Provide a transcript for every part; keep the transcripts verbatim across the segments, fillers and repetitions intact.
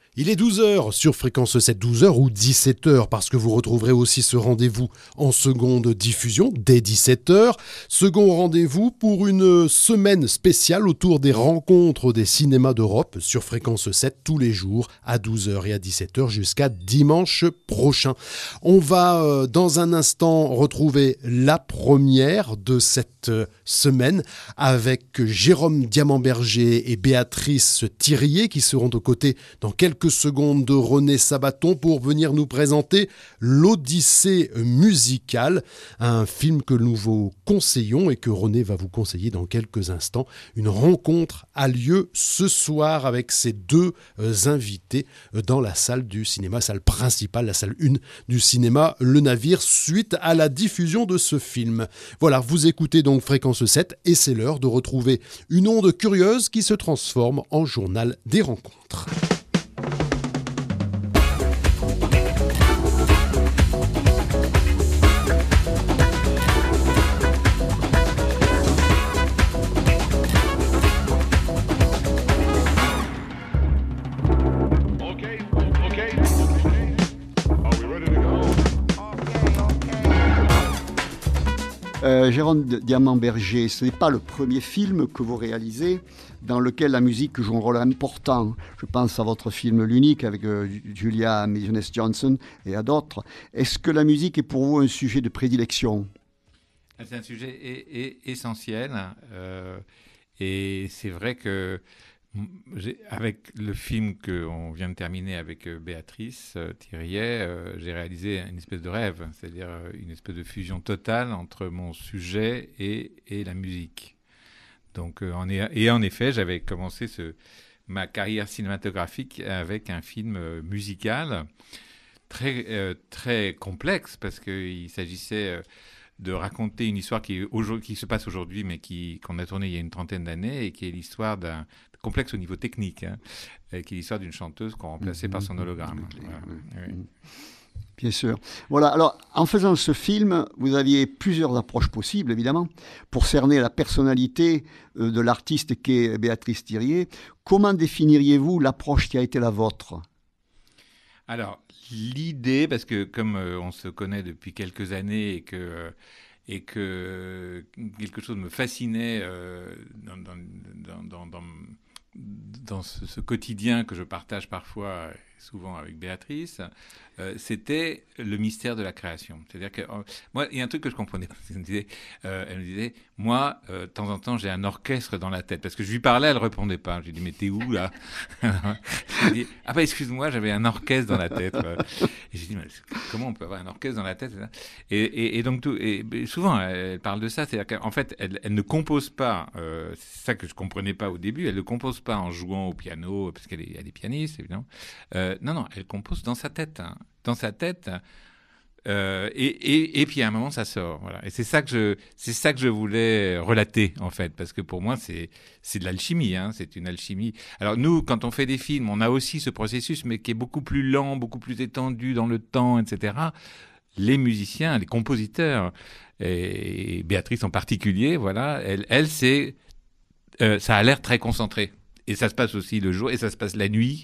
Il est douze heures sur Fréquence sept, douze heures ou dix-sept heures, parce que vous retrouverez aussi ce rendez-vous en seconde diffusion dès dix-sept heures. Second rendez-vous pour une semaine spéciale autour des rencontres des cinémas d'Europe sur Fréquence sept tous les jours à douze heures et à dix-sept heures jusqu'à dimanche prochain. On va euh, dans un instant retrouver la première de cette euh, semaine avec Jérôme Diamant-Berger et Béatrice Thirier qui seront aux côtés dans quelques secondes de René Sabaton pour venir nous présenter l'Odyssée musicale, un film que nous vous conseillons et que René va vous conseiller dans quelques instants. Une rencontre a lieu ce soir avec ces deux euh, invités euh, dans la salle du cinéma, salle principale, la salle un du cinéma Le Navire, suite à la diffusion de ce film. Voilà, vous écoutez donc Fréquence sept et c'est l'heure de retrouver une onde curieuse qui se transforme en journal des rencontres. Euh, Jérôme Diamant-Berger, ce n'est pas le premier film que vous réalisez dans lequel la musique joue un rôle important. Je pense à votre film L'Unique avec euh, Julia Misiones-Johnson et à d'autres. Est-ce que la musique est pour vous un sujet de prédilection ? C'est un sujet é- é- essentiel euh, et c'est vrai que j'ai, avec le film qu'on vient de terminer avec euh, Béatrice euh, Thirier, euh, j'ai réalisé une espèce de rêve, c'est-à-dire euh, une espèce de fusion totale entre mon sujet et, et la musique. Donc, euh, en est, et en effet, j'avais commencé ce, ma carrière cinématographique avec un film euh, musical très, euh, très complexe parce qu'il s'agissait euh, de raconter une histoire qui, est qui se passe aujourd'hui, mais qui, qu'on a tournée il y a une trentaine d'années et qui est l'histoire d'un complexe au niveau technique, hein, qui est l'histoire d'une chanteuse qu'on remplaçait mmh, par son hologramme. Voilà. Oui. Bien sûr. Voilà. Alors, en faisant ce film, vous aviez plusieurs approches possibles, évidemment, pour cerner la personnalité de l'artiste qu'est Béatrice Thirier. Comment définiriez-vous l'approche qui a été la vôtre ? Alors, l'idée, parce que comme euh, on se connaît depuis quelques années et que euh, et que quelque chose me fascinait euh, dans, dans, dans, dans, dans ce, ce quotidien que je partage parfois, souvent avec Béatrice, euh, c'était le mystère de la création. C'est-à-dire que euh, moi, il y a un truc que je comprenais pas. Elle me disait, euh, elle me disait moi, euh, de temps en temps, j'ai un orchestre dans la tête. Parce que je lui parlais, elle répondait pas. J'ai dit, mais t'es où, là? J'ai dit, ah bah, excuse-moi, j'avais un orchestre dans la tête. Et j'ai dit, mais comment on peut avoir un orchestre dans la tête? Et, et, et donc, tout, et, et souvent, elle parle de ça. C'est-à-dire qu'en fait, elle, elle ne compose pas, euh, c'est ça que je comprenais pas au début, elle ne compose pas en jouant au piano, parce qu'elle est, elle est pianiste, évidemment. Euh, non, non, elle compose dans sa tête. Hein. Dans sa tête. Euh, et, et, et puis à un moment ça sort, voilà. Et c'est ça que je, c'est ça que je voulais relater en fait, parce que pour moi c'est, c'est de l'alchimie, hein, c'est une alchimie. Alors nous, quand on fait des films, on a aussi ce processus, mais qui est beaucoup plus lent, beaucoup plus étendu dans le temps, et cetera. Les musiciens, les compositeurs, et Béatrice en particulier, voilà, elle, elle c'est, euh, ça a l'air très concentré, et ça se passe aussi le jour, et ça se passe la nuit.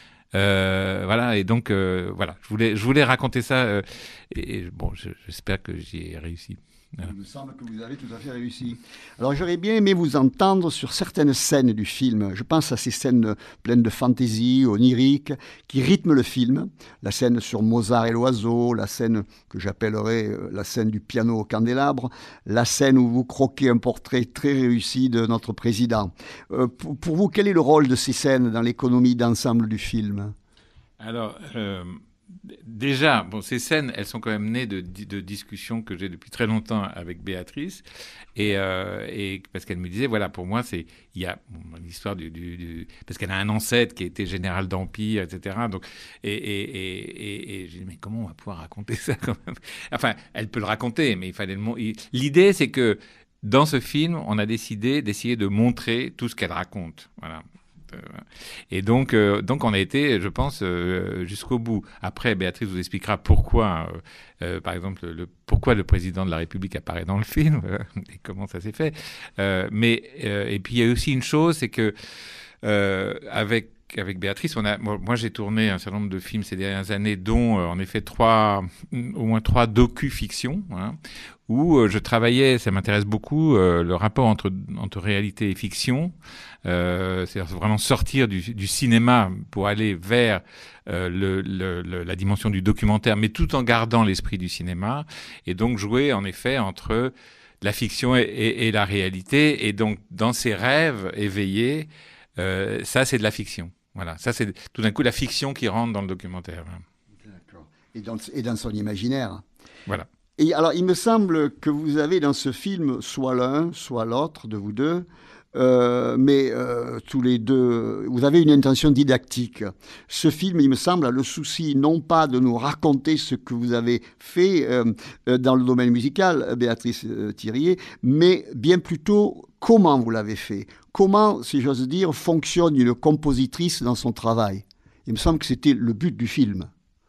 Euh, voilà, et donc euh, voilà, je voulais, je voulais raconter ça euh, et, et bon, je, j'espère que j'y ai réussi. Voilà. Il me semble que vous avez tout à fait réussi. Alors j'aurais bien aimé vous entendre sur certaines scènes du film. Je pense à ces scènes pleines de fantaisie, oniriques, qui rythment le film. La scène sur Mozart et l'oiseau, la scène que j'appellerais la scène du piano au candélabre, la scène où vous croquez un portrait très réussi de notre président. Euh, pour, pour vous, quel est le rôle de ces scènes dans l'économie d'ensemble du film ? Alors... Euh... Déjà, bon, ces scènes, elles sont quand même nées de, de discussions que j'ai depuis très longtemps avec Béatrice, et, euh, et parce qu'elle me disait, voilà, pour moi, c'est il y a bon, l'histoire du, du, du, parce qu'elle a un ancêtre qui était général d'Empire, et cetera. Donc, et, et, et, et, et j'ai dit, mais comment on va pouvoir raconter ça quand même ? Enfin, elle peut le raconter, mais il fallait le montrer. L'idée, c'est que dans ce film, on a décidé d'essayer de montrer tout ce qu'elle raconte. Voilà. Et donc, euh, donc, on a été, je pense, euh, jusqu'au bout. Après, Béatrice vous expliquera pourquoi, euh, euh, par exemple, le, pourquoi le président de la République apparaît dans le film euh, et comment ça s'est fait. Euh, mais euh, et puis, il y a aussi une chose, c'est que euh, avec avec Béatrice, on a, moi j'ai tourné un certain nombre de films ces dernières années, dont euh, en effet trois, au moins trois docu-fictions, hein, où euh, je travaillais, ça m'intéresse beaucoup, euh, le rapport entre, entre réalité et fiction. Euh, c'est-à-dire vraiment sortir du, du cinéma pour aller vers euh, le, le, le, la dimension du documentaire, mais tout en gardant l'esprit du cinéma, et donc jouer en effet entre la fiction et, et, et la réalité, et donc dans ces rêves éveillés, euh, ça c'est de la fiction. Voilà, ça c'est tout d'un coup la fiction qui rentre dans le documentaire. D'accord. Et dans, et dans son imaginaire. Voilà. Et alors, il me semble que vous avez dans ce film soit l'un, soit l'autre de vous deux, Euh, mais euh, tous les deux, vous avez une intention didactique. Ce film, il me semble, a le souci non pas de nous raconter ce que vous avez fait euh, dans le domaine musical, Béatrice euh, Thiriet, mais bien plutôt comment vous l'avez fait. Comment, si j'ose dire, fonctionne une compositrice dans son travail. Il me semble que c'était le but du film.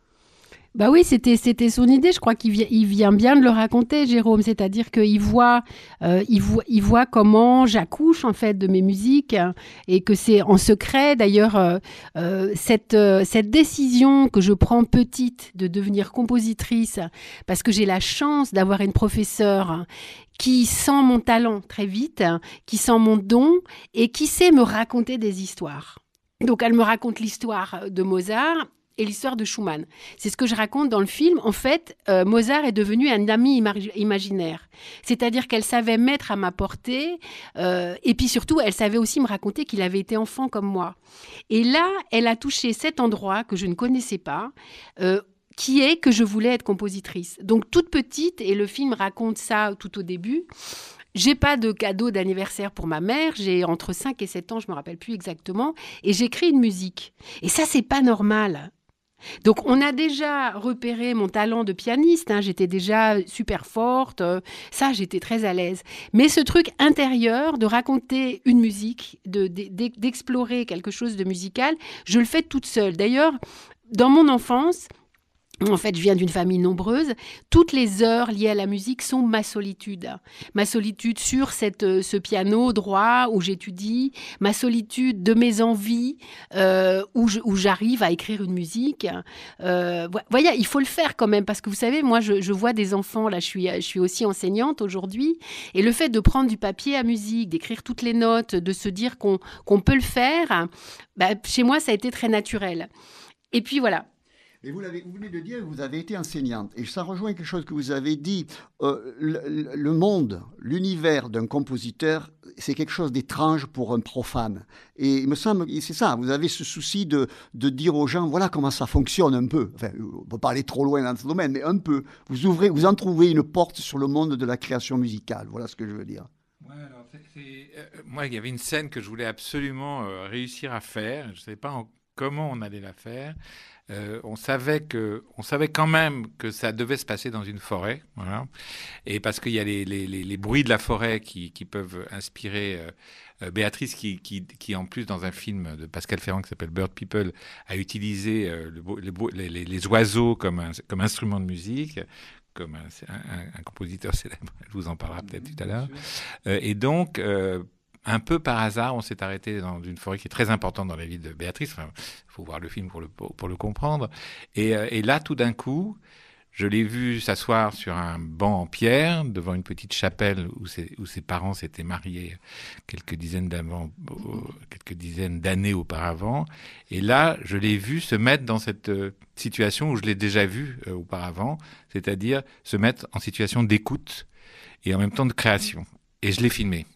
Bah oui, c'était c'était son idée. Je crois qu'il vient, il vient bien de le raconter, Jérôme. C'est-à-dire qu'il voit, euh, il voit, il voit comment j'accouche en fait de mes musiques, et que c'est en secret. D'ailleurs, euh, euh, cette euh, cette décision que je prends petite de devenir compositrice, parce que j'ai la chance d'avoir une professeure qui sent mon talent très vite, qui sent mon don et qui sait me raconter des histoires. Donc, elle me raconte l'histoire de Mozart et l'histoire de Schumann. C'est ce que je raconte dans le film. En fait, euh, Mozart est devenu un ami ima- imaginaire. C'est-à-dire qu'elle savait mettre à ma portée, euh, et puis surtout, elle savait aussi me raconter qu'il avait été enfant comme moi. Et là, elle a touché cet endroit que je ne connaissais pas, euh, qui est que je voulais être compositrice. Donc, toute petite, et le film raconte ça tout au début, j'ai pas de cadeau d'anniversaire pour ma mère, j'ai entre cinq et sept ans, je me rappelle plus exactement, et j'écris une musique. Et ça, c'est pas normal. Donc, on a déjà repéré mon talent de pianiste, hein, j'étais déjà super forte, euh, ça, j'étais très à l'aise. Mais ce truc intérieur de raconter une musique, de, de, d'explorer quelque chose de musical, je le fais toute seule. D'ailleurs, dans mon enfance, en fait, je viens d'une famille nombreuse. Toutes les heures liées à la musique sont ma solitude. Ma solitude sur cette, ce piano droit où j'étudie, ma solitude de mes envies euh, où, je, où j'arrive à écrire une musique. Euh, voyez, il faut le faire quand même parce que vous savez, moi, je, je vois des enfants. Là, je suis, je suis aussi enseignante aujourd'hui. Et le fait de prendre du papier à musique, d'écrire toutes les notes, de se dire qu'on, qu'on peut le faire, bah, chez moi, ça a été très naturel. Et puis voilà. Et vous, l'avez, vous venez de dire que vous avez été enseignante. Et ça rejoint quelque chose que vous avez dit. Euh, le, le monde, l'univers d'un compositeur, c'est quelque chose d'étrange pour un profane. Et il me semble que c'est ça. Vous avez ce souci de, de dire aux gens, voilà comment ça fonctionne un peu. Enfin, on ne peut pas aller trop loin dans ce domaine, mais un peu. Vous, ouvrez, vous en trouvez une porte sur le monde de la création musicale. Voilà ce que je veux dire. Ouais, alors c'est, c'est, euh, moi, il y avait une scène que je voulais absolument euh, réussir à faire. Je ne savais pas en, comment on allait la faire. Euh, on savait que, on savait quand même que ça devait se passer dans une forêt, voilà. Et parce qu'il y a les, les, les, les bruits de la forêt qui, qui peuvent inspirer euh, Béatrice, qui, qui, qui en plus dans un film de Pascal Ferrand qui s'appelle Bird People a utilisé euh, le, les, les, les oiseaux comme un, comme instrument de musique. Comme un, un, un compositeur célèbre, je vous en parlerai peut-être tout à l'heure. Euh, et donc, euh, un peu par hasard, on s'est arrêté dans une forêt qui est très importante dans la vie de Béatrice. Enfin, il faut voir le film pour le, pour, pour le comprendre. Et, euh, et là, tout d'un coup, je l'ai vu s'asseoir sur un banc en pierre devant une petite chapelle où ses, où ses parents s'étaient mariés quelques dizaines, d'avant, quelques dizaines d'années auparavant. Et là, je l'ai vu se mettre dans cette situation où je l'ai déjà vu euh, auparavant, c'est-à-dire se mettre en situation d'écoute et en même temps de création. Et je l'ai filmé.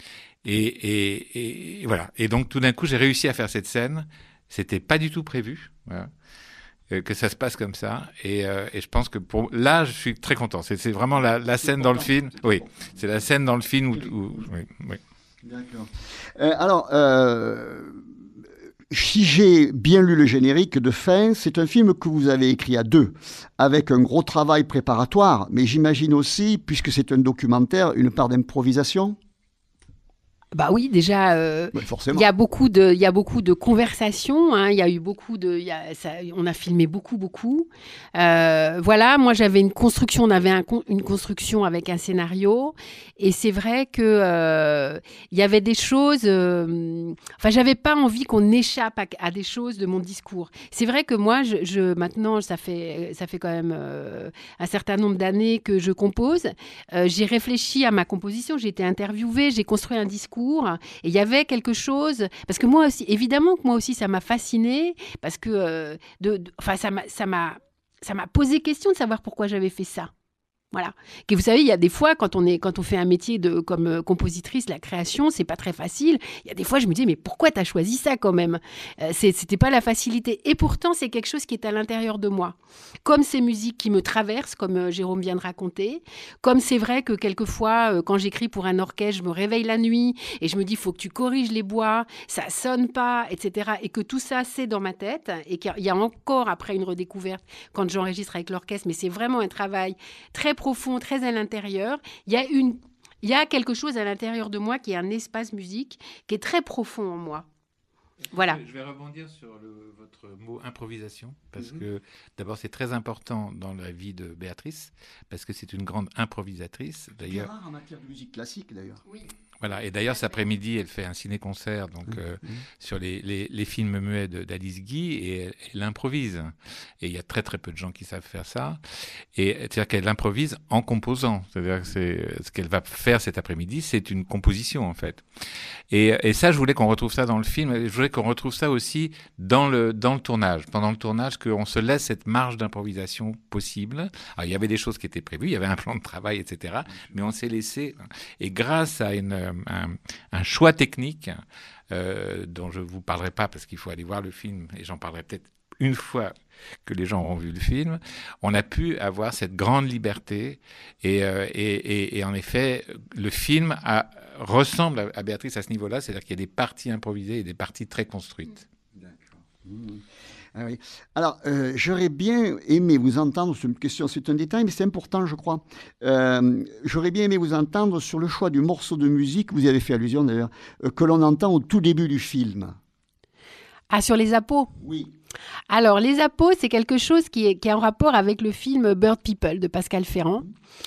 Et, et, et voilà. Et donc, tout d'un coup, j'ai réussi à faire cette scène. C'était pas du tout prévu, voilà, euh, que ça se passe comme ça. Et, euh, et je pense que pour là, je suis très content. C'est, c'est vraiment la, la scène dans le film. Oui, c'est la scène dans le film où. où oui, oui. D'accord. Euh, alors. Euh... Si j'ai bien lu le générique de fin, c'est un film que vous avez écrit à deux, avec un gros travail préparatoire, mais j'imagine aussi, puisque c'est un documentaire, une part d'improvisation. Bah oui, déjà, euh, Ouais, forcément. il y a beaucoup de, il y a beaucoup de conversations. Hein, il y a eu beaucoup de, il y a, ça, on a filmé beaucoup, beaucoup. Euh, voilà, moi j'avais une construction, on avait un, une construction avec un scénario, et c'est vrai que euh, il y avait des choses. Euh, enfin, j'avais pas envie qu'on échappe à, à des choses de mon discours. C'est vrai que moi, je, je maintenant, ça fait, ça fait quand même euh, un certain nombre d'années que je compose. Euh, j'ai réfléchi à ma composition, j'ai été interviewée, j'ai construit un discours. Et il y avait quelque chose, parce que moi aussi, évidemment que moi aussi, ça m'a fascinée, parce que euh, de, de, enfin, ça m'a, ça m'a, ça m'a posé question de savoir pourquoi j'avais fait ça. Voilà. Et vous savez, il y a des fois, quand on, est, quand on fait un métier de, comme euh, compositrice, la création, c'est pas très facile. Il y a des fois, je me dis, mais pourquoi tu as choisi ça quand même euh, c'est, C'était pas la facilité. Et pourtant, c'est quelque chose qui est à l'intérieur de moi. Comme ces musiques qui me traversent, comme euh, Jérôme vient de raconter. Comme c'est vrai que quelquefois, euh, quand j'écris pour un orchestre, je me réveille la nuit et je me dis, il faut que tu corriges les bois, ça sonne pas, et cetera. Et que tout ça, c'est dans ma tête. Et qu'il y a encore, après une redécouverte, quand j'enregistre avec l'orchestre, mais c'est vraiment un travail très profond, très à l'intérieur. Il y a une, il y a quelque chose à l'intérieur de moi qui est un espace musique qui est très profond en moi. Voilà. Je vais rebondir sur le, votre mot improvisation, parce mmh. que d'abord c'est très important dans la vie de Béatrice, parce que c'est une grande improvisatrice. D'ailleurs, c'est rare en matière de musique classique d'ailleurs. Oui. Voilà, et d'ailleurs, cet après-midi, elle fait un ciné-concert donc, mmh. euh, mmh. sur les, les, les films muets de, d'Alice Guy, et elle, elle improvise. Et il y a très très peu de gens qui savent faire ça. Et c'est-à-dire qu'elle improvise en composant. C'est-à-dire que c'est, ce qu'elle va faire cet après-midi, c'est une composition en fait. Et, et ça, je voulais qu'on retrouve ça dans le film. Je voulais qu'on retrouve ça aussi dans le, dans le tournage. Pendant le tournage, qu'on se laisse cette marge d'improvisation possible. Alors, il y avait des choses qui étaient prévues, il y avait un plan de travail, et cetera. Mais on s'est laissé. Et grâce à une Un, un choix technique euh, dont je ne vous parlerai pas parce qu'il faut aller voir le film et j'en parlerai peut-être une fois que les gens auront vu le film, on a pu avoir cette grande liberté et, euh, et, et, et en effet le film a, ressemble à, à Béatrice à ce niveau-là, c'est-à-dire qu'il y a des parties improvisées et des parties très construites. D'accord. Mmh. Ah oui. Alors, euh, j'aurais bien aimé vous entendre sur une question, c'est un détail, mais c'est important, je crois. Euh, j'aurais bien aimé vous entendre sur le choix du morceau de musique, vous y avez fait allusion d'ailleurs, euh, que l'on entend au tout début du film. Ah, sur les appos ? Oui. Alors, les appos, c'est quelque chose qui est, qui est en rapport avec le film Bird People de Pascal Ferrand.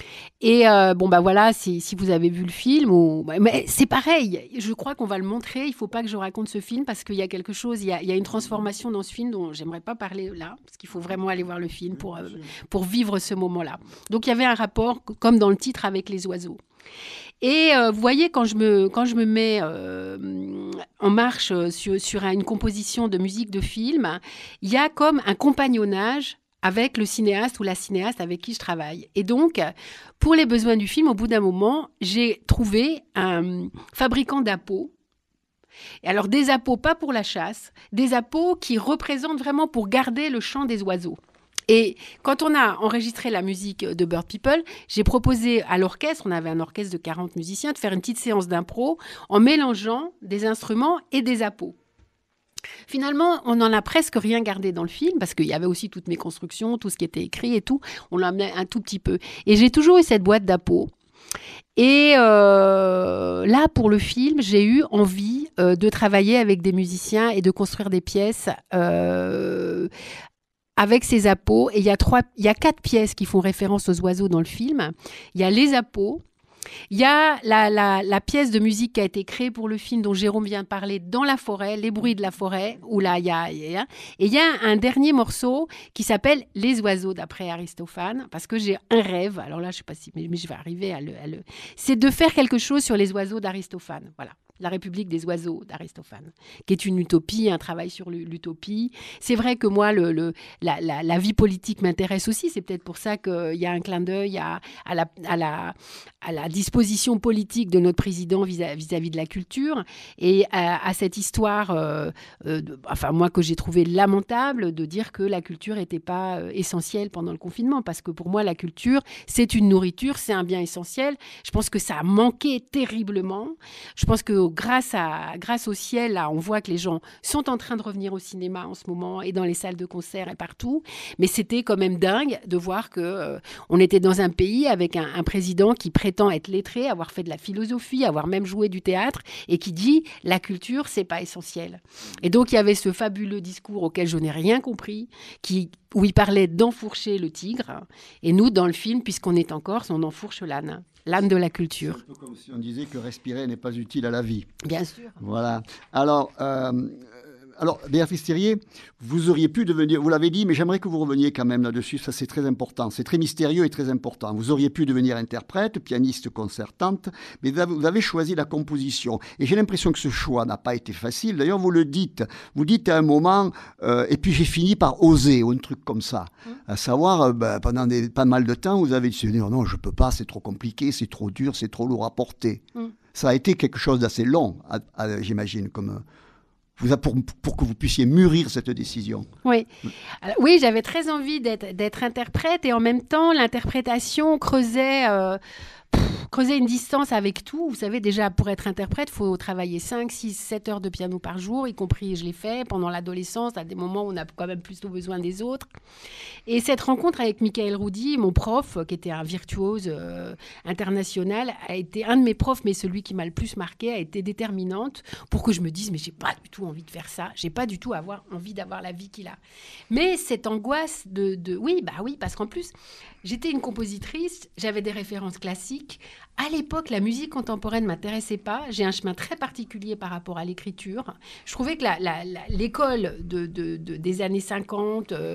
Et euh, bon, bah voilà, si, si vous avez vu le film, ou... mais c'est pareil, je crois qu'on va le montrer, il ne faut pas que je raconte ce film parce qu'il y a quelque chose, il y a, il y a une transformation dans ce film dont j'aimerais pas parler là, parce qu'il faut vraiment aller voir le film pour, euh, pour vivre ce moment-là. Donc il y avait un rapport, comme dans le titre, avec les oiseaux. Et euh, vous voyez, quand je me, quand je me mets euh, en marche sur, sur une composition de musique de film, il y a comme un compagnonnage avec le cinéaste ou la cinéaste avec qui je travaille. Et donc, pour les besoins du film, au bout d'un moment, j'ai trouvé un fabricant d'appos. Et alors, des appos pas pour la chasse, des appos qui représentent vraiment pour garder le chant des oiseaux. Et quand on a enregistré la musique de Bird People, j'ai proposé à l'orchestre, on avait un orchestre de quarante musiciens, de faire une petite séance d'impro en mélangeant des instruments et des appos. Finalement, on n'en a presque rien gardé dans le film parce qu'il y avait aussi toutes mes constructions, tout ce qui était écrit et tout. On l'amenait un tout petit peu. Et j'ai toujours eu cette boîte d'appos. Et euh, là, pour le film, j'ai eu envie euh, de travailler avec des musiciens et de construire des pièces euh, avec ces appos. Et il y a trois, il y a quatre pièces qui font référence aux oiseaux dans le film. Il y a les appos. Il y a la, la, la pièce de musique qui a été créée pour le film dont Jérôme vient de parler, Dans la forêt, les bruits de la forêt, où là, il y a, il y a, et il y a un dernier morceau qui s'appelle Les oiseaux, d'après Aristophane, parce que j'ai un rêve, alors là, je ne sais pas si, mais, mais je vais arriver à le, à le... C'est de faire quelque chose sur les oiseaux d'Aristophane, voilà. La République des oiseaux d'Aristophane, qui est une utopie, un travail sur l'utopie. C'est vrai que moi, le, le, la, la, la vie politique m'intéresse aussi. C'est peut-être pour ça qu'il y a un clin d'œil à, à, la, à, la, à la disposition politique de notre président vis-à-vis de la culture et à, à cette histoire, euh, euh, de, enfin moi, que j'ai trouvé lamentable de dire que la culture n'était pas euh, essentielle pendant le confinement. Parce que pour moi, la culture, c'est une nourriture, c'est un bien essentiel. Je pense que ça a manqué terriblement. Je pense que donc, grâce, à, grâce au ciel, là, on voit que les gens sont en train de revenir au cinéma en ce moment et dans les salles de concert et partout. Mais c'était quand même dingue de voir qu'on euh, était dans un pays avec un, un président qui prétend être lettré, avoir fait de la philosophie, avoir même joué du théâtre et qui dit « la culture, c'est pas essentiel ». Et donc, il y avait ce fabuleux discours auquel je n'ai rien compris, qui, où il parlait d'enfourcher le tigre. Et nous, dans le film, puisqu'on est en Corse, on enfourche l'âne. L'âne de la culture. C'est un peu comme si on disait que respirer n'est pas utile à la vie. Bien sûr. Voilà. Alors, euh, alors Béatrice Thiriet, vous auriez pu devenir, vous l'avez dit, mais j'aimerais que vous reveniez quand même là-dessus, ça c'est très important, c'est très mystérieux et très important. Vous auriez pu devenir interprète, pianiste concertante, mais vous avez choisi la composition. Et j'ai l'impression que ce choix n'a pas été facile. D'ailleurs, vous le dites, vous dites à un moment, euh, et puis j'ai fini par oser, ou un truc comme ça. Mmh. À savoir, euh, ben, pendant des, pas mal de temps, vous avez dit, non, non, je peux pas, c'est trop compliqué, c'est trop dur, c'est trop lourd à porter. Mmh. Ça a été quelque chose d'assez long, à, à, j'imagine, comme... Vous, pour, pour que vous puissiez mûrir cette décision. Oui, Alors, oui, j'avais très envie d'être, d'être interprète et en même temps, l'interprétation creusait, euh, pff, creusait une distance avec tout. Vous savez, déjà, pour être interprète, il faut travailler cinq, six, sept heures de piano par jour, y compris, je l'ai fait pendant l'adolescence, à des moments où on a quand même plutôt besoin des autres. Et cette rencontre avec Michael Roudy, mon prof, qui était un virtuose euh, international, a été un de mes profs, mais celui qui m'a le plus marqué, a été déterminante pour que je me dise, mais j'ai pas du tout envie de faire ça, j'ai pas du tout avoir envie d'avoir la vie qu'il a. Mais cette angoisse de, de... Oui, bah oui, parce qu'en plus, j'étais une compositrice, j'avais des références classiques. À l'époque, la musique contemporaine ne m'intéressait pas. J'ai un chemin très particulier par rapport à l'écriture. Je trouvais que la, la, la, l'école de, de, de, des années cinquante, euh,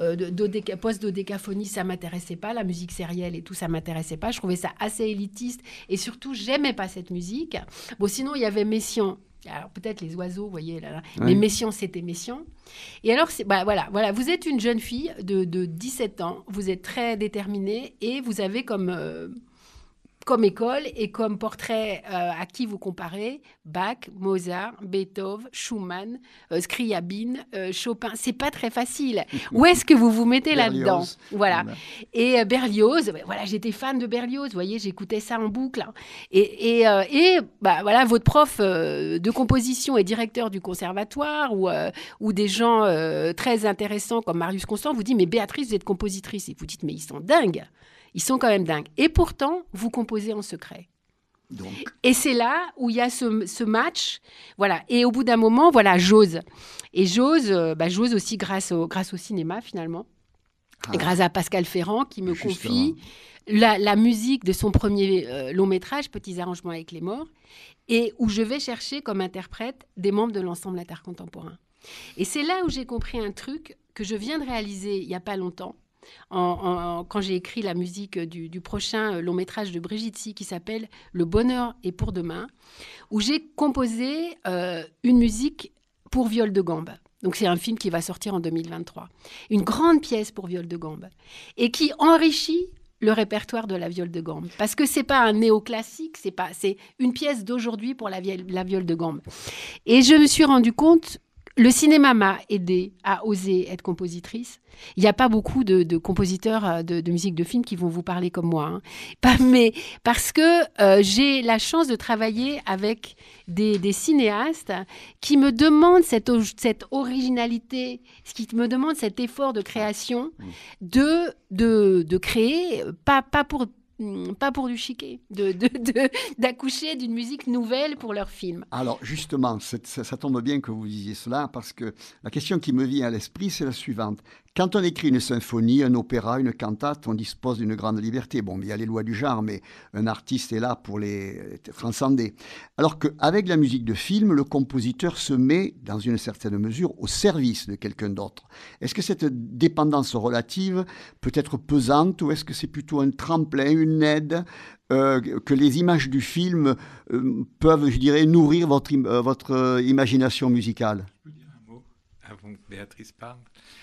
de, post-dodécaphonie, ça ne m'intéressait pas. La musique sérielle et tout, ça ne m'intéressait pas. Je trouvais ça assez élitiste. Et surtout, je n'aimais pas cette musique. Bon, sinon, il y avait Messiaen. Alors, peut-être les oiseaux, vous voyez, là, là. Oui. Mais Messiaen, c'était Messiaen. Et alors, c'est, bah, voilà, voilà, vous êtes une jeune fille de, de dix-sept ans. Vous êtes très déterminée et vous avez comme... Euh, comme école et comme portrait euh, à qui vous comparez, Bach, Mozart, Beethoven, Schumann, euh, Scriabine, euh, Chopin. C'est pas très facile. Où est-ce que vous vous mettez là-dedans ? Voilà. voilà. Et euh, Berlioz, bah, voilà, j'étais fan de Berlioz. Vous voyez, j'écoutais ça en boucle. Hein. Et, et, euh, et bah, voilà, votre prof euh, de composition est directeur du conservatoire ou, euh, ou des gens euh, très intéressants comme Marius Constant vous dit, mais Béatrice, vous êtes compositrice. Et vous dites, mais ils sont dingues. Ils sont quand même dingues. Et pourtant, vous composez en secret. Donc. Et c'est là où il y a ce, ce match. Voilà. Et au bout d'un moment, voilà, j'ose. Et j'ose, euh, bah, j'ose aussi grâce au, grâce au cinéma, finalement. Ah. Et grâce à Pascal Ferrand, qui me Justement. confie la, la musique de son premier euh, long-métrage, Petits arrangements avec les morts, et où je vais chercher comme interprète des membres de l'ensemble intercontemporain. Et c'est là où j'ai compris un truc que je viens de réaliser il n'y a pas longtemps. En, en, quand j'ai écrit la musique du, du prochain long métrage de Brigitte Si qui s'appelle Le bonheur est pour demain, où j'ai composé euh, une musique pour viol de gambe. Donc c'est un film qui va sortir en deux mille vingt-trois. Une grande pièce pour viol de gambe et qui enrichit le répertoire de la viole de gambe. Parce que c'est pas un néoclassique, c'est pas, c'est une pièce d'aujourd'hui pour la, la viole de gambe. Et je me suis rendu compte, le cinéma m'a aidée à oser être compositrice. Il n'y a pas beaucoup de, de compositeurs de, de musique de film qui vont vous parler comme moi. Hein. Pas, mais parce que euh, j'ai la chance de travailler avec des, des cinéastes qui me demandent cette, cette originalité, qui me demandent cet effort de création, de, de, de créer, pas, pas pour... pas pour du chiquet, de, de, de, d'accoucher d'une musique nouvelle pour leur film. Alors justement, ça, ça tombe bien que vous disiez cela, parce que la question qui me vient à l'esprit, c'est la suivante. Quand on écrit une symphonie, un opéra, une cantate, on dispose d'une grande liberté. Bon, il y a les lois du genre, mais un artiste est là pour les transcender. Alors qu'avec la musique de film, le compositeur se met, dans une certaine mesure, au service de quelqu'un d'autre. Est-ce que cette dépendance relative peut être pesante, ou est-ce que c'est plutôt un tremplin, une aide, euh, que les images du film euh, peuvent, je dirais, nourrir votre, euh, votre imagination musicale ? Je peux dire un mot avant que Béatrice parle ?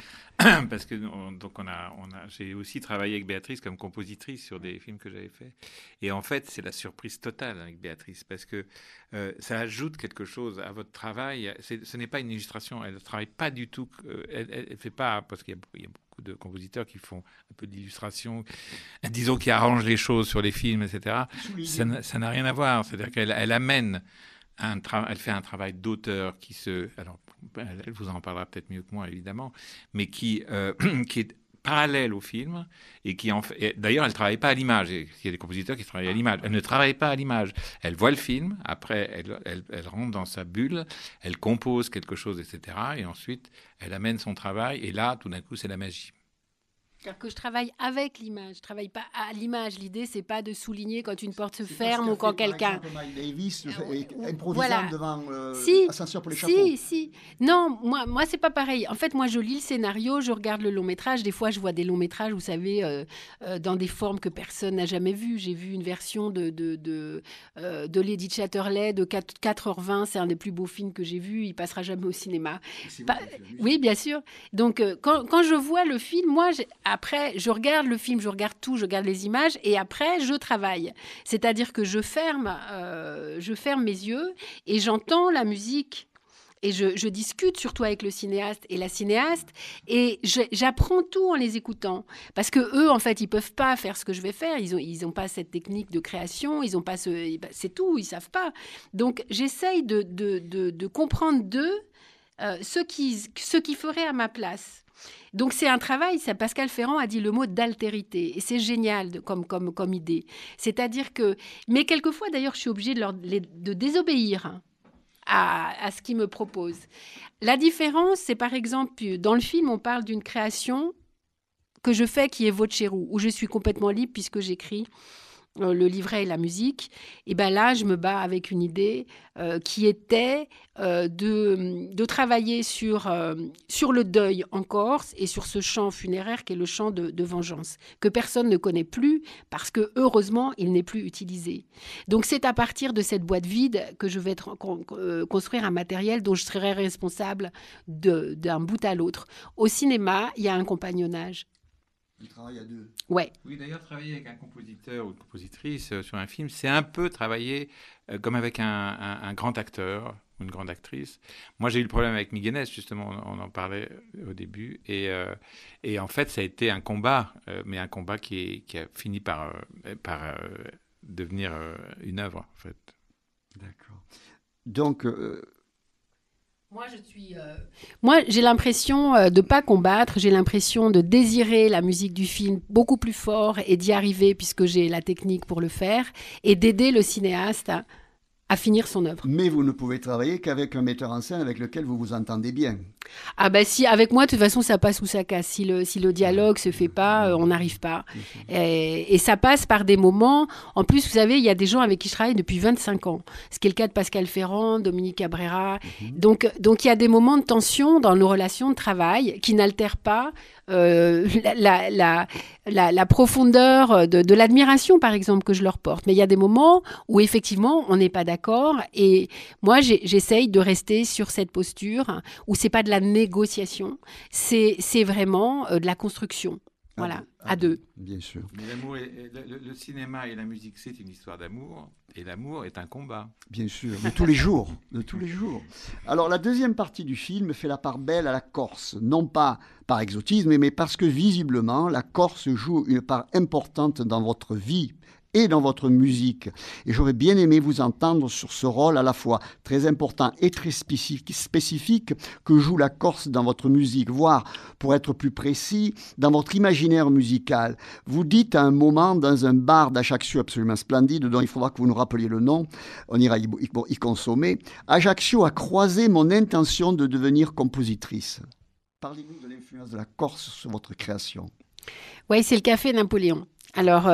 Parce que on, donc on a, on a, j'ai aussi travaillé avec Béatrice comme compositrice sur des films que j'avais faits. Et en fait, c'est la surprise totale avec Béatrice, parce que euh, ça ajoute quelque chose à votre travail. C'est, ce n'est pas une illustration. Elle ne travaille pas du tout. Euh, elle ne fait pas, parce qu'il y a, il y a beaucoup de compositeurs qui font un peu d'illustration, disons, qui arrangent les choses sur les films, et cetera. Ça, ça n'a rien à voir. C'est-à-dire qu'elle elle amène un tra- elle fait un travail d'auteur qui se... Alors, elle vous en parlera peut-être mieux que moi, évidemment, mais qui, euh, qui est parallèle au film et qui en fait... et d'ailleurs, elle ne travaille pas à l'image. Il y a des compositeurs qui travaillent à l'image. Elle ne travaille pas à l'image. Elle voit le film, après, elle, elle, elle rentre dans sa bulle, elle compose quelque chose, et cetera. Et ensuite, elle amène son travail. Et là, tout d'un coup, c'est la magie. C'est-à-dire que je travaille avec l'image, je travaille pas à l'image. L'idée, c'est pas de souligner quand une porte se C'est ferme ou quand quelqu'un... Par exemple, Miles Davis, Euh, improvisant voilà. devant euh, Si, Ascenseur pour les si, chapeaux. si. Non, moi, moi c'est pas pareil. En fait, moi, je lis le scénario, je regarde le long métrage. Des fois, je vois des longs métrages, vous savez, euh, euh, dans des formes que personne n'a jamais vues. J'ai vu une version de, de, de, euh, de Lady Chatterley de quatre heures vingt. C'est un des plus beaux films que j'ai vus. Il passera jamais au cinéma. Pas... Oui, bien sûr. Donc, euh, quand, quand je vois le film, moi, j'ai... après, je regarde le film, je regarde tout, je regarde les images et après, je travaille. C'est-à-dire que je ferme, euh, je ferme mes yeux et j'entends la musique et je, je discute surtout avec le cinéaste et la cinéaste et je, j'apprends tout en les écoutant. Parce que eux, en fait, ils peuvent pas faire ce que je vais faire. Ils ont, ils ont pas cette technique de création. Ils ont pas ce, c'est tout. Ils savent pas. Donc, j'essaye de, de, de, de comprendre d'eux euh, ce qui, ce qu'ils feraient à ma place. Donc c'est un travail, ça, Pascal Ferrand a dit le mot d'altérité, et c'est génial de, comme, comme, comme idée. C'est-à-dire que, mais quelquefois d'ailleurs je suis obligée de, leur, de désobéir à, à ce qu'ils me proposent. La différence, c'est par exemple, dans le film, on parle d'une création que je fais qui est Vocerù, où je suis complètement libre puisque j'écris euh, le livret et la musique. Et bien là, je me bats avec une idée euh, qui était euh, de, de travailler sur, euh, sur le deuil en Corse et sur ce chant funéraire qui est le chant de, de vengeance, que personne ne connaît plus parce que, heureusement, il n'est plus utilisé. Donc, c'est à partir de cette boîte vide que je vais tra- con- euh, construire un matériel dont je serai responsable de, d'un bout à l'autre. Au cinéma, il y a un compagnonnage. Il travaille à deux. Ouais. Oui, d'ailleurs, travailler avec un compositeur ou une compositrice euh, sur un film, c'est un peu travailler euh, comme avec un, un, un grand acteur ou une grande actrice. Moi, j'ai eu le problème avec Miguenes, justement, on, on en parlait au début. Et, euh, et en fait, ça a été un combat, euh, mais un combat qui, est, qui a fini par, euh, par euh, devenir euh, une œuvre, en fait. D'accord. Donc... Euh... Moi, je suis, euh... Moi, j'ai l'impression euh, de ne pas combattre, j'ai l'impression de désirer la musique du film beaucoup plus fort et d'y arriver puisque j'ai la technique pour le faire et d'aider le cinéaste à, à finir son œuvre. Mais vous ne pouvez travailler qu'avec un metteur en scène avec lequel vous vous entendez bien. Ah ben si, avec moi, de toute façon, ça passe ou ça casse. Si le, si le dialogue se fait pas, euh, on n'arrive pas. Et, et ça passe par des moments... En plus, vous savez, il y a des gens avec qui je travaille depuis vingt-cinq ans. Ce qui est le cas de Pascal Ferrand, Dominique Cabrera. Mm-hmm. Donc, donc, il y a des moments de tension dans nos relations de travail qui n'altèrent pas euh, la, la, la, la, la profondeur de, de l'admiration, par exemple, que je leur porte. Mais il y a des moments où, effectivement, on n'est pas d'accord. Et moi, j'ai, j'essaye de rester sur cette posture où c'est pas de la négociation, c'est, c'est vraiment euh, de la construction. Voilà, à, à, à deux. deux. Bien sûr. Mais l'amour est, le, le cinéma et la musique, c'est une histoire d'amour, et l'amour est un combat. Bien sûr, de tous les jours, de tous les jours. Alors la deuxième partie du film fait la part belle à la Corse, non pas par exotisme, mais parce que visiblement la Corse joue une part importante dans votre vie et dans votre musique. Et j'aurais bien aimé vous entendre sur ce rôle à la fois très important et très spécifique que joue la Corse dans votre musique, voire, pour être plus précis, dans votre imaginaire musical. Vous dites à un moment dans un bar d'Ajaccio absolument splendide, dont il faudra que vous nous rappeliez le nom, on ira y, y, y consommer, « Ajaccio a croisé mon intention de devenir compositrice ». Parlez-nous de l'influence de la Corse sur votre création. Oui, c'est le Café Napoléon. Alors,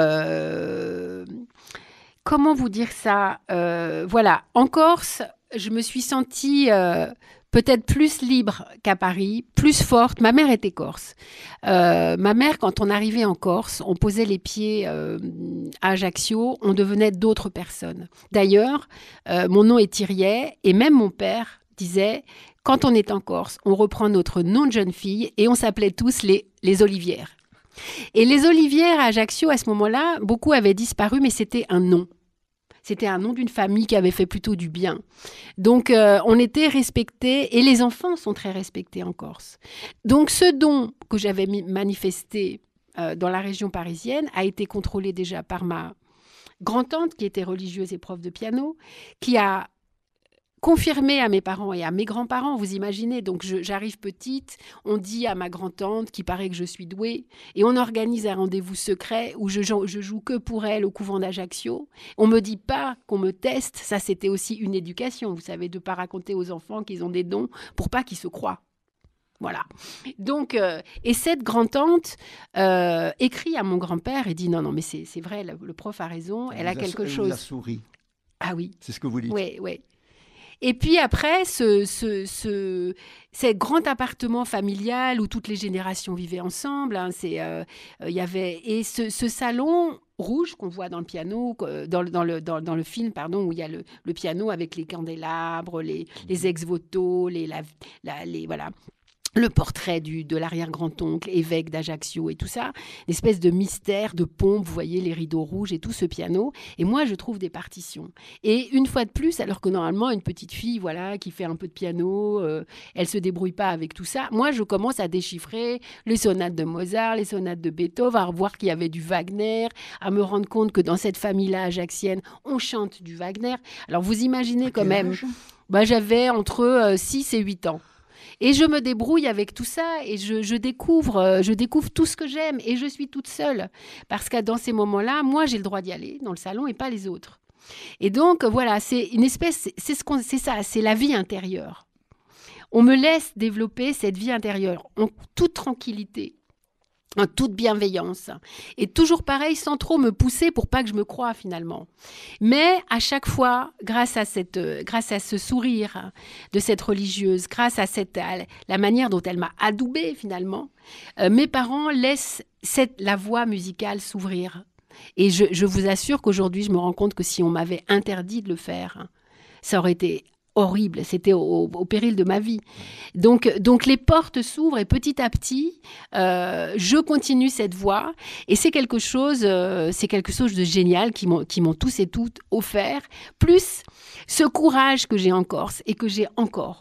euh, comment vous dire ça euh, Voilà, en Corse, je me suis sentie euh, peut-être plus libre qu'à Paris, plus forte. Ma mère était corse. Euh, ma mère, quand on arrivait en Corse, on posait les pieds euh, à Ajaccio, on devenait d'autres personnes. D'ailleurs, euh, mon nom est Thiriet et même mon père disait, quand on est en Corse, on reprend notre nom de jeune fille et on s'appelait tous les, les Olivières. Et les Olivières à Ajaccio, à ce moment-là, beaucoup avaient disparu, mais c'était un nom. C'était un nom d'une famille qui avait fait plutôt du bien. Donc, euh, on était respectés, et les enfants sont très respectés en Corse. Donc, ce don que j'avais manifesté euh, dans la région parisienne a été contrôlé déjà par ma grand-tante, qui était religieuse et prof de piano, qui a confirmé à mes parents et à mes grands-parents, vous imaginez. Donc je, j'arrive petite, on dit à ma grand-tante qu'il paraît que je suis douée, et on organise un rendez-vous secret où je, je joue que pour elle au couvent d'Ajaccio. On me dit pas qu'on me teste, ça c'était aussi une éducation, vous savez, de pas raconter aux enfants qu'ils ont des dons pour pas qu'ils se croient. Voilà. Donc, euh, et cette grand-tante euh, écrit à mon grand-père et dit non, non, mais c'est, c'est vrai, le, le prof a raison, elle, elle a quelque elle chose. Elle vous a souri. Ah oui. C'est ce que vous dites. Oui, oui. Et puis après, ce, ce, ce, ce grand appartement familial où toutes les générations vivaient ensemble, hein, c'est, euh, euh, y avait, et ce, ce salon rouge qu'on voit dans le piano, dans le, dans le, dans, dans le film, pardon, où il y a le, le piano avec les candélabres, les, les ex-voto, les, la, la, les, voilà. Le portrait du, de l'arrière-grand-oncle, évêque d'Ajaccio et tout ça, une espèce de mystère, de pompe, vous voyez, les rideaux rouges et tout ce piano. Et moi, je trouve des partitions. Et une fois de plus, alors que normalement, une petite fille, voilà, qui fait un peu de piano, euh, elle se débrouille pas avec tout ça. Moi, je commence à déchiffrer les sonates de Mozart, les sonates de Beethoven, à voir qu'il y avait du Wagner, à me rendre compte que dans cette famille-là ajaxienne, on chante du Wagner. Alors, vous imaginez quand même, bah, j'avais entre euh, six et huit ans. Et je me débrouille avec tout ça et je, je, découvre, je découvre tout ce que j'aime et je suis toute seule. Parce que dans ces moments-là, moi, j'ai le droit d'y aller dans le salon et pas les autres. Et donc, voilà, c'est une espèce, c'est, ce qu'on, c'est ça, c'est la vie intérieure. On me laisse développer cette vie intérieure en toute tranquillité, en toute bienveillance. Et toujours pareil, sans trop me pousser pour pas que je me croie finalement. Mais à chaque fois, grâce à, cette, euh, grâce à ce sourire de cette religieuse, grâce à, cette, à la manière dont elle m'a adoubée finalement, euh, mes parents laissent cette, la voie musicale s'ouvrir. Et je, je vous assure qu'aujourd'hui, je me rends compte que si on m'avait interdit de le faire, ça aurait été horrible, c'était au, au péril de ma vie. Donc, donc les portes s'ouvrent et petit à petit, euh, je continue cette voie et c'est quelque chose, euh, c'est quelque chose de génial qui m'ont, qui m'ont tous et toutes offert, plus ce courage que j'ai en Corse et que j'ai encore.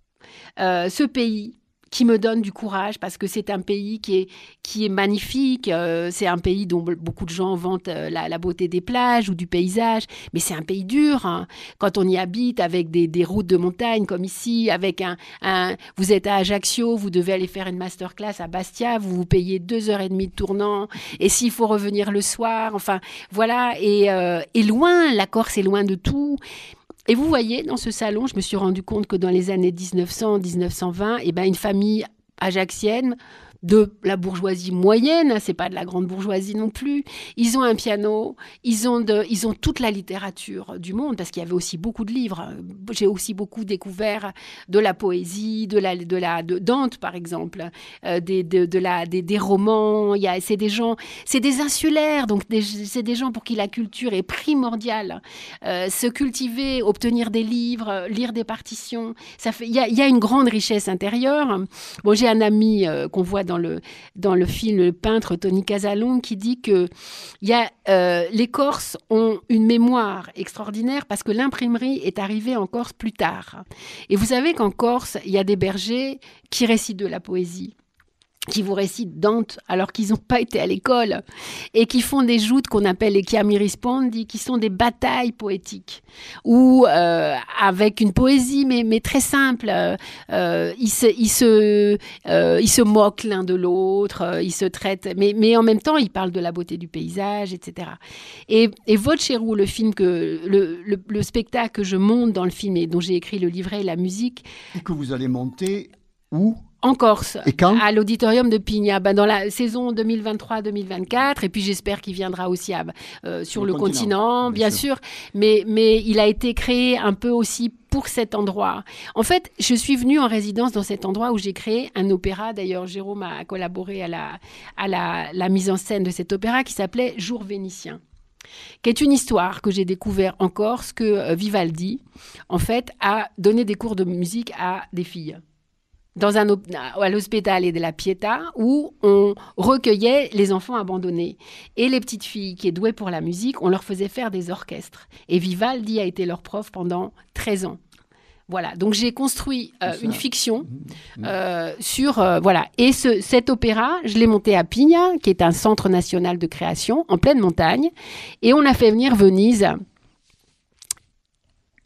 Euh, ce pays qui me donne du courage parce que c'est un pays qui est, qui est magnifique. Euh, c'est un pays dont beaucoup de gens vantent euh, la, la beauté des plages ou du paysage, mais c'est un pays dur. Hein. Quand on y habite avec des, des routes de montagne comme ici, avec un, un, vous êtes à Ajaccio, vous devez aller faire une masterclass à Bastia, vous vous payez deux heures et demie de tournant, et s'il faut revenir le soir, enfin voilà. Et, euh, et loin, la Corse est loin de tout. Et vous voyez, dans ce salon, je me suis rendu compte que dans les années dix-neuf cents, dix-neuf cent vingt, eh ben, une famille ajaxienne de la bourgeoisie moyenne, c'est pas de la grande bourgeoisie non plus. Ils ont un piano, ils ont, de, ils ont toute la littérature du monde, parce qu'il y avait aussi beaucoup de livres. J'ai aussi beaucoup découvert de la poésie, de la, de la de Dante par exemple, euh, des, de, de la, des, des romans. Il y a, c'est des gens, c'est des insulaires, donc des, c'est des gens pour qui la culture est primordiale. Euh, se cultiver, obtenir des livres, lire des partitions, ça fait. Il y a, il y a une grande richesse intérieure. Bon, j'ai un ami euh, qu'on voit dans le, dans le film, le peintre Tony Casalong, qui dit que y a, euh, les Corses ont une mémoire extraordinaire parce que l'imprimerie est arrivée en Corse plus tard. Et vous savez qu'en Corse, il y a des bergers qui récitent de la poésie, qui vous récitent Dante alors qu'ils n'ont pas été à l'école et qui font des joutes qu'on appelle les chiami rispondi, qui sont des batailles poétiques où euh, avec une poésie mais, mais très simple, euh, ils, se, ils, se, euh, ils se moquent l'un de l'autre, euh, ils se traitent, mais, mais en même temps ils parlent de la beauté du paysage, et cetera. Et, et Vocerú, le film que le, le, le spectacle que je monte dans le film et dont j'ai écrit le livret et la musique, et que vous allez monter où? En Corse, et quand à l'auditorium de Pigna, ben dans la saison deux mille vingt-trois deux mille vingt-quatre, et puis j'espère qu'il viendra aussi à, euh, sur le, le continent, continent, bien, bien sûr. sûr, mais, mais il a été créé un peu aussi pour cet endroit. En fait, je suis venue en résidence dans cet endroit où j'ai créé un opéra, d'ailleurs Jérôme a collaboré à la, à la, la mise en scène de cet opéra qui s'appelait Jour vénitien, qui est une histoire que j'ai découvert en Corse, que euh, Vivaldi, en fait, a donné des cours de musique à des filles. Dans un, à l'Ospedale della Pietà, où on recueillait les enfants abandonnés. Et les petites filles qui étaient douées pour la musique, on leur faisait faire des orchestres. Et Vivaldi a été leur prof pendant treize ans. Voilà, donc j'ai construit euh, une fiction euh, sur... Euh, voilà, et ce, cet opéra, je l'ai monté à Pigna, qui est un centre national de création, en pleine montagne. Et on a fait venir Venise...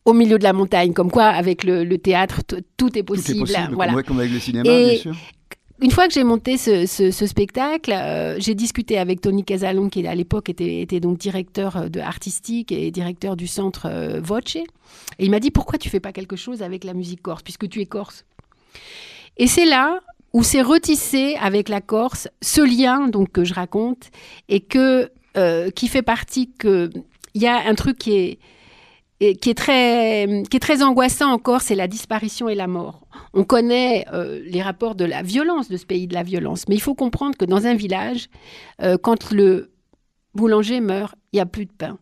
au milieu de la montagne. Comme quoi, avec le, le théâtre, t- tout est possible. Tout est possible, voilà. comme, comme avec le cinéma, Et bien sûr. Une fois que j'ai monté ce, ce, ce spectacle, euh, j'ai discuté avec Tony Casalon, qui à l'époque était, était donc directeur de artistique et directeur du centre euh, Voce. Et il m'a dit, pourquoi tu fais pas quelque chose avec la musique corse, puisque tu es corse? Et c'est là où s'est retissé avec la Corse ce lien donc, que je raconte et que, euh, qui fait partie que il y a un truc qui est, qui est, très, qui est très angoissant en Corse, c'est la disparition et la mort. On connaît euh, les rapports de la violence de ce pays, de la violence. Mais il faut comprendre que dans un village, euh, quand le boulanger meurt, il n'y a plus de pain.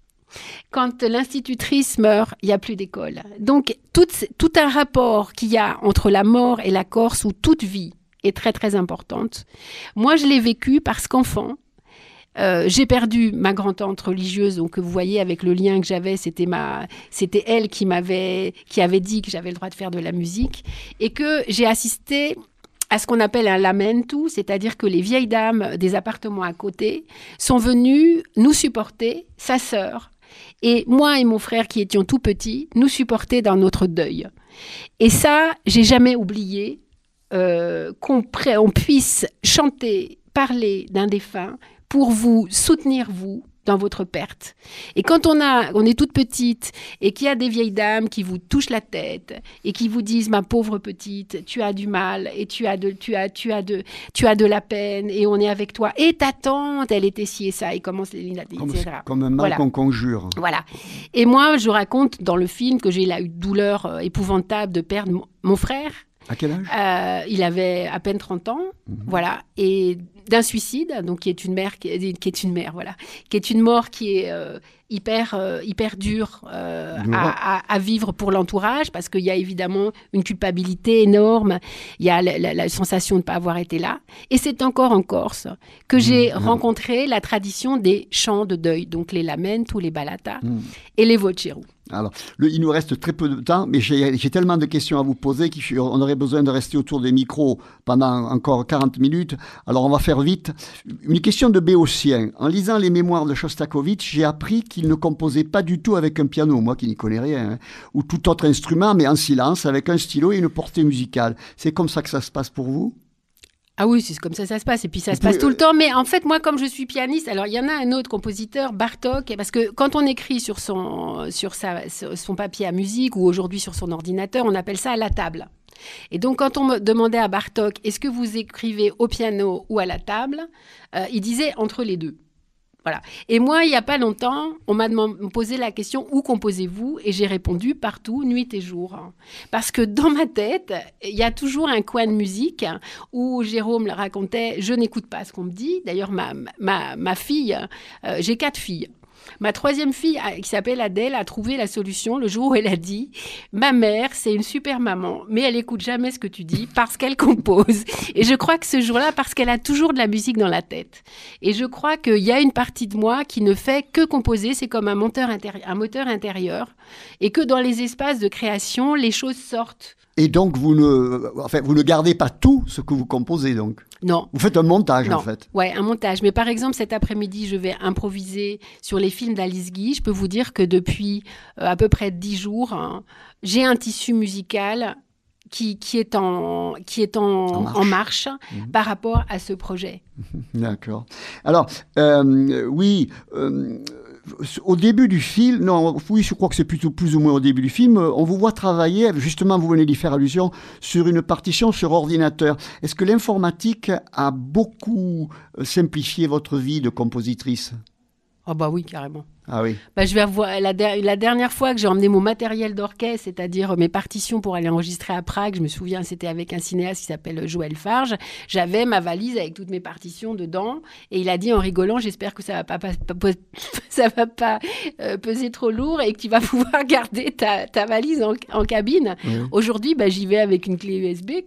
Quand l'institutrice meurt, il n'y a plus d'école. Donc, tout, tout un rapport qu'il y a entre la mort et la Corse, où toute vie est très, très importante. Moi, je l'ai vécu parce qu'enfant, Euh, j'ai perdu ma grand-tante religieuse, donc vous voyez avec le lien que j'avais, c'était ma, c'était elle qui m'avait, qui avait dit que j'avais le droit de faire de la musique, et que j'ai assisté à ce qu'on appelle un lamento, c'est-à-dire que les vieilles dames des appartements à côté sont venues nous supporter, sa sœur, et moi et mon frère qui étions tout petits, nous supporter dans notre deuil. Et ça, j'ai jamais oublié euh, qu'on, on puisse chanter, parler d'un défunt pour vous soutenir, vous, dans votre perte. Et quand on, a, on est toute petite et qu'il y a des vieilles dames qui vous touchent la tête et qui vous disent « ma pauvre petite, tu as du mal et tu as de, tu as, tu as de, tu as de la peine et on est avec toi. Et ta tante, elle était ci et ça. » Et commence les lignes, et cetera. Comme un mal voilà. qu'on conjure. Voilà. Et moi, je raconte dans le film que j'ai eu une douleur euh, épouvantable de perdre mon, mon frère. À quel âge? euh, Il avait à peine trente ans, mmh. voilà, et d'un suicide, donc qui est une mère, qui est, qui est une mère, voilà, qui est une mort qui est euh, hyper, euh, hyper dure euh, à, à, à vivre pour l'entourage, parce qu'il y a évidemment une culpabilité énorme, il y a la, la, la sensation de ne pas avoir été là, et c'est encore en Corse que j'ai mmh. rencontré la tradition des chants de deuil, donc les lamentos, les balatas mmh. et les voceros. Alors, le, il nous reste très peu de temps, mais j'ai, j'ai tellement de questions à vous poser qu'on aurait besoin de rester autour des micros pendant encore quarante minutes. Alors, on va faire vite. Une question de Béotien. En lisant les mémoires de Shostakovich, j'ai appris qu'il ne composait pas du tout avec un piano, moi qui n'y connais rien, hein, ou tout autre instrument, mais en silence, avec un stylo et une portée musicale. C'est comme ça que ça se passe pour vous ? Ah oui, c'est comme ça que ça se passe. Et puis ça Vous se passe pouvez... tout le temps. Mais en fait, moi, comme je suis pianiste, alors il y en a un autre compositeur, Bartók, parce que quand on écrit sur son, sur sa, sur son papier à musique ou aujourd'hui sur son ordinateur, on appelle ça à la table. Et donc, quand on me demandait à Bartók, est-ce que vous écrivez au piano ou à la table, euh, il disait entre les deux. Voilà. Et moi, il n'y a pas longtemps, on m'a demandé, posé la question « Où composez-vous » Et j'ai répondu « Partout, nuit et jour ». Parce que dans ma tête, il y a toujours un coin de musique où Jérôme le racontait « Je n'écoute pas ce qu'on me dit ». D'ailleurs, ma, ma, ma fille, euh, j'ai quatre filles. Ma troisième fille, qui s'appelle Adèle, a trouvé la solution le jour où elle a dit « Ma mère, c'est une super maman, mais elle écoute jamais ce que tu dis parce qu'elle compose. » Et je crois que ce jour-là, parce qu'elle a toujours de la musique dans la tête. Et je crois qu'il y a une partie de moi qui ne fait que composer, c'est comme un moteur intérieur, un moteur intérieur, et que dans les espaces de création, les choses sortent. Et donc, vous ne, enfin, vous ne gardez pas tout ce que vous composez, donc? Non. Vous faites un montage, non. en fait? Oui, un montage. Mais par exemple, cet après-midi, je vais improviser sur les films d'Alice Guy. Je peux vous dire que depuis euh, à peu près dix jours, hein, j'ai un tissu musical qui, qui est en, qui est en, en marche, en marche mmh. par rapport à ce projet. D'accord. Alors, euh, oui... Euh, au début du film, non, oui, je crois que c'est plutôt plus ou moins au début du film, on vous voit travailler, justement, vous venez d'y faire allusion, sur une partition sur ordinateur. Est-ce que l'informatique a beaucoup simplifié votre vie de compositrice ? Ah bah oui, carrément. Ah oui. Bah, je vais revoir, la, der- la dernière fois que j'ai emmené mon matériel d'orchestre, c'est-à-dire mes partitions pour aller enregistrer à Prague, je me souviens, c'était avec un cinéaste qui s'appelle Joël Farge. J'avais ma valise avec toutes mes partitions dedans, et il a dit en rigolant, j'espère que ça va pas, pas, pas ça va pas euh, peser trop lourd et que tu vas pouvoir garder ta, ta valise en, en cabine. Oui. Aujourd'hui, bah, j'y vais avec une clé U S B, quoi.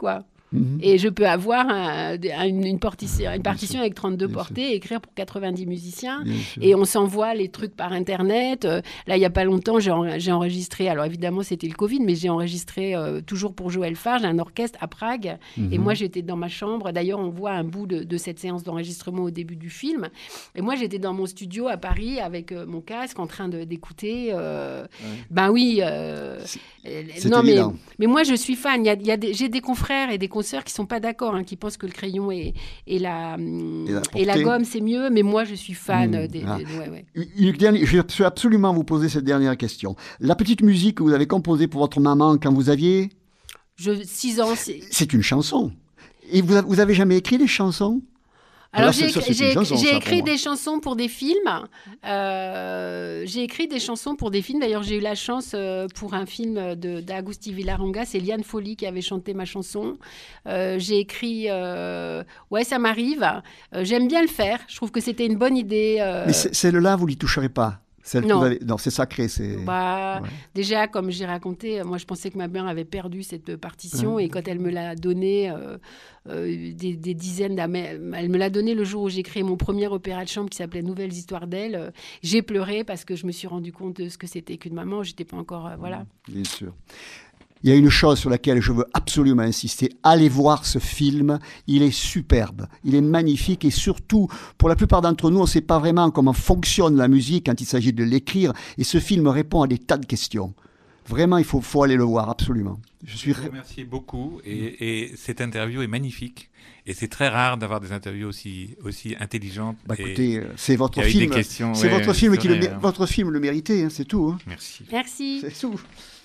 Mhm. Et je peux avoir un- une, une partition, une partition avec trente-deux Bien portées et écrire pour quatre-vingt-dix musiciens. Bien sûr. Et on s'envoie les trucs par Internet. Euh, là, il n'y a pas longtemps, j'ai, en- j'ai enregistré, alors évidemment, c'était le Covid, mais j'ai enregistré euh, toujours pour Joël Farge, un orchestre à Prague. Mhm. Et moi, j'étais dans ma chambre. D'ailleurs, on voit un bout de, de cette séance d'enregistrement au début du film. Et moi, j'étais dans mon studio à Paris avec euh, mon casque en train de, d'écouter. euh, Ouais. Ben oui. euh, euh, c'est non, mais, évident. mais moi, je suis fan. Il y a, il y a des, j'ai des confrères et des consoeurs qui ne sont pas d'accord, hein, qui pensent que le crayon et, et, la, hum, Et la et la portée. gomme, c'est mieux. Mais moi, je suis fan. Mmh. euh, des, Ah. des- ouais, ouais. Une dernière, je vais absolument vous poser cette dernière question. La petite musique que vous avez composée pour votre maman quand vous aviez, Je, six ans, c'est... c'est une chanson. Et vous, a- vous avez jamais écrit des chansons? Alors, Là, j'ai, ça, c'est écrit- une j'ai, chanson, j'ai ça, pour écrit moi. des chansons pour des films. Euh, j'ai écrit des chansons pour des films. D'ailleurs, j'ai eu la chance euh, pour un film de, d'Agusti Villaronga. C'est Liane Folly qui avait chanté ma chanson. Euh, j'ai écrit... euh, Ouais, ça m'arrive. Euh, j'aime bien le faire. Je trouve que c'était une bonne idée. euh, Mais c'est- celle-là, vous n'y toucherez pas. Celle que Non. vous avez- non, c'est sacré. C'est... Bah, Ouais. déjà, comme j'ai raconté, euh, moi je pensais que ma mère avait perdu cette partition et quand elle me l'a donnée, euh, euh, des, des dizaines d'années, elle me l'a donnée le jour où j'ai créé mon premier opéra de chambre qui s'appelait Nouvelles histoires d'elle. Euh, j'ai pleuré parce que je me suis rendu compte de ce que c'était qu'une maman. J'étais pas encore, euh, voilà. Bien sûr. Il y a une chose sur laquelle je veux absolument insister. Allez voir ce film. Il est superbe. Il est magnifique. Et surtout, pour la plupart d'entre nous, on ne sait pas vraiment comment fonctionne la musique quand il s'agit de l'écrire. Et ce film répond à des tas de questions. Vraiment, il faut, faut aller le voir, absolument. Je suis... Je vous remercie beaucoup. Et, et cette interview est magnifique. Et c'est très rare d'avoir des interviews aussi, aussi intelligentes. Bah, et écoutez, euh, c'est votre avec des film. questions, C'est ouais, votre film c'est qui le, vrai, mé- hein. votre film le méritait, hein, c'est tout. hein. Merci. Merci. C'est tout.